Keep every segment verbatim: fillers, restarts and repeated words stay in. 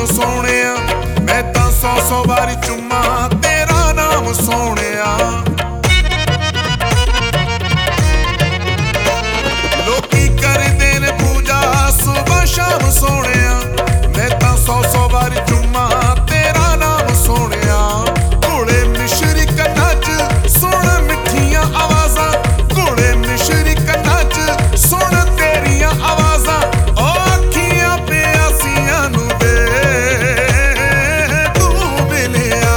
ਸੋਹਣਿਆ ਮੈਂ ਤਾਂ ਸੌ ਸੌ ਵਾਰੀ ਚੁੰਮਾ ਤੇਰਾ ਨਾਮ ਸੋਹਣਿਆ। ਲੋਕੀ ਕਰਦੇ ਨੇ ਪੂਜਾ ਸੁਬਹ ਸ਼ਾਮ ਸੋਹਣਿਆ ਮੈਂ ਤਾਂ ਸੌ ਸੌ ਵਾਰੀ ਚੁੰਮਾ ਤੇਰਾ ਨਾਮ ਸੋਹਣਿਆ। ਘੋੜੇ ਮਿਸ਼ਰੀ ਕੰਨਾਂ 'ਚ ਸੁਣ ਮਿੱਠੀਆਂ ਆਵਾਜ਼ਾਂ, ਘੋੜੇ ਮਿਸ਼ਰੀ ਕੰਨਾਂ 'ਚ ਸੁਣ ਤੇਰੀਆਂ ਆਵਾਜ਼ਾਂ। ਉਹ ਅੱਖੀਆਂ ਪਿਆਸੀਆਂ ਨੂੰ ਵੇ ਤੂੰ ਮਿਲਿਆ,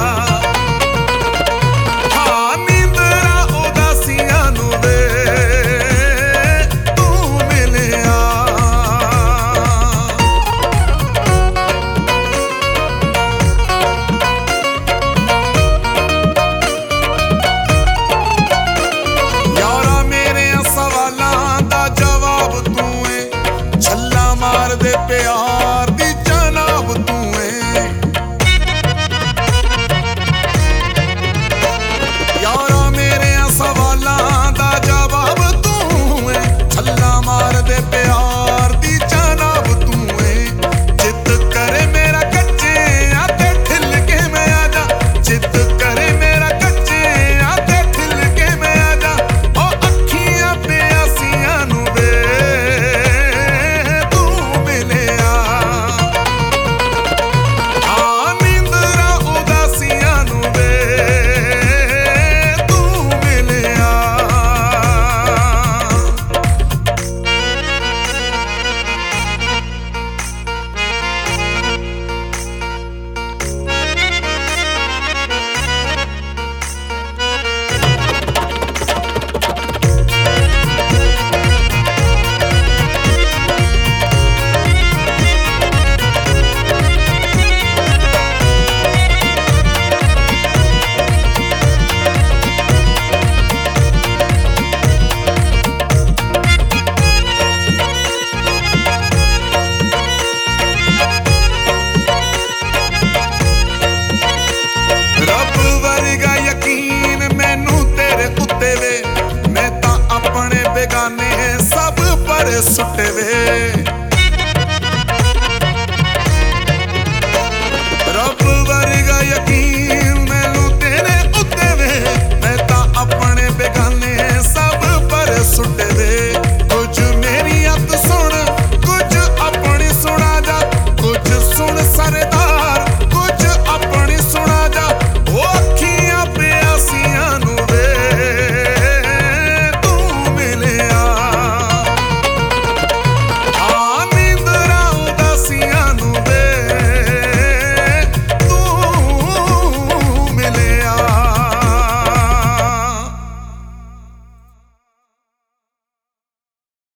ਹਾਂ ਨੀਂਦਰਾਂ ਉਦਾਸੀਆਂ ਨੂੰ ਵੇ ਤੂੰ ਮਿਲਿਆ। ਯਾਰਾ ਮੇਰਿਆਂ ਸਵਾਲਾਂ ਦਾ ਜਵਾਬ ਤੂੰ ਏ, ਛੱਲਾ ਮਾਰਦੇ ਪਿਆਰ ਦੀ ਜਨਾਬ ਤੂੰ ਏ। ਯਾਰਾ ਮੇਰਿਆਂ ਸਵਾਲਾਂ ਦਾ ਜਵਾਬ ਤੂੰ ਏ, ਛੱਲਾ ਮਾਰਦੇ ਪਿਆਰ ਦੀ ਜਨਾਬ ਤੂੰ ਏ। ਜਿੱਦ ਕਰੇ ਮੇਰਾ ਕੱਚਿਆਂ ਤੇ ਠਿੱਲ ਕੇ ਮੈਂ ਆ ਜਾ, ਜਿੱਦ ਕਰੇ ਮੇਰਾ ਕੱਚਿਆਂ ਤੇ ਠਿੱਲ ਕੇ ਮੈਂ ਆ ਜਾ। ਉਹ ਅੱਖੀਆਂ ਪਿਆਸੀਆਂ ਨੂੰ ਵੇ ਤੂੰ ਮਿਲਿਆ, ਹਾਂ ਨੀਂਦਰਾਂ ਉਦਾਸੀਆਂ ਨੂੰ ਵੇ ਤੂੰ ਮਿਲਿਆ। ਰੱਬ ਵਰਗਾ ਯਕੀਨ ਮੈਨੂੰ ਤੇਰੇ ਉੱਤੇ ਵੇ, ਮੈਂ ਤਾਂ ਆਪਣੇ ਬੇਗਾਨੇ ਸਭ ਪਰੇ ਸੁੱਟੇ ਵੇ। ਰੱਬ ਵਰਗਾ ਯਕੀਨ ਮੈਨੂੰ ਤੇਰੇ ਉੱਤੇ ਵੇ, ਮੈਂ ਤਾਂ ਆਪਣੇ ਬੇਗਾਨੇ ਸਭ ਪਰੇ ਸੁੱਟੇ